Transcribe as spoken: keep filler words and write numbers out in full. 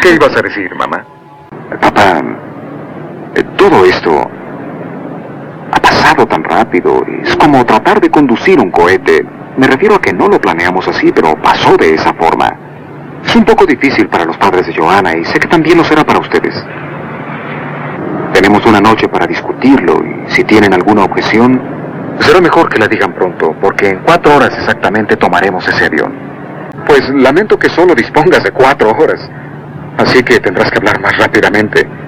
¿Qué ibas a decir, mamá? Papá, eh, todo esto ha pasado tan rápido. Es como tratar de conducir un cohete. Me refiero a que no lo planeamos así, pero pasó de esa forma. Es un poco difícil para los padres de Johanna y sé que también lo será para ustedes. Tenemos una noche para discutirlo y si tienen alguna objeción, será mejor que la digan pronto, porque en cuatro horas exactamente tomaremos ese avión. Pues lamento que solo dispongas de cuatro horas, así que tendrás que hablar más rápidamente.